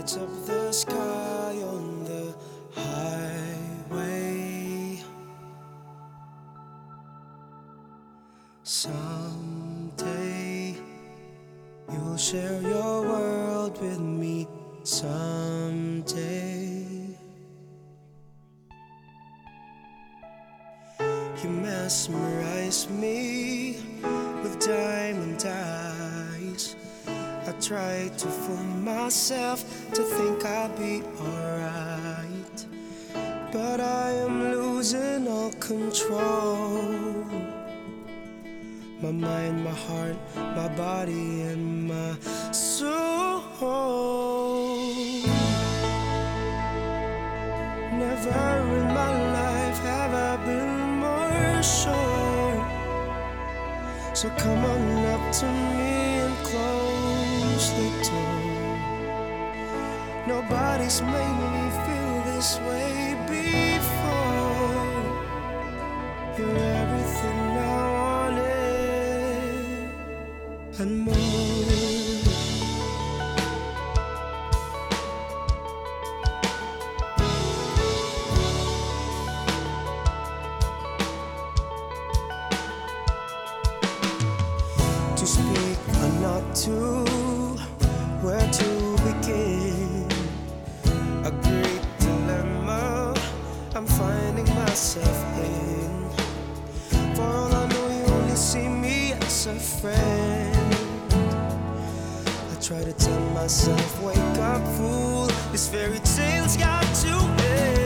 lights up the sky on the highway. Someday you'll share your world with me. Someday you mesmerize me with diamond eyes. I try to fool myself to think I'll be alright, but I am losing all control. My mind, my heart, my body, and my soul. Never in my life have I been more sure. So come on up to me and close the door. Nobody's made me feel this way before. You're everything I wanted and more. To speak or not to, where to begin? A great dilemma I'm finding myself in. For all I know, you only see me as a friend. I try to tell myself, wake up, fool, this fairy tale's got to end.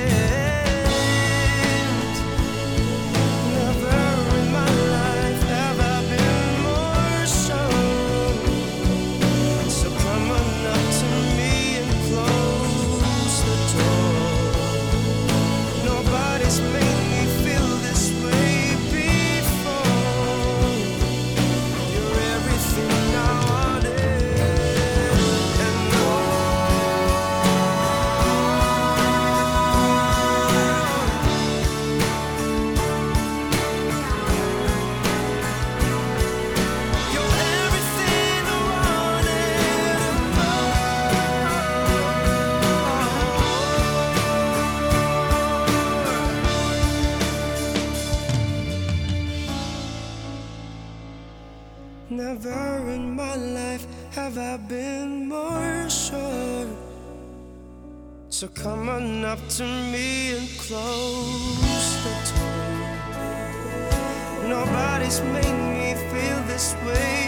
Never in my life have I been more sure. So come on up to me and close the door. Nobody's made me feel this way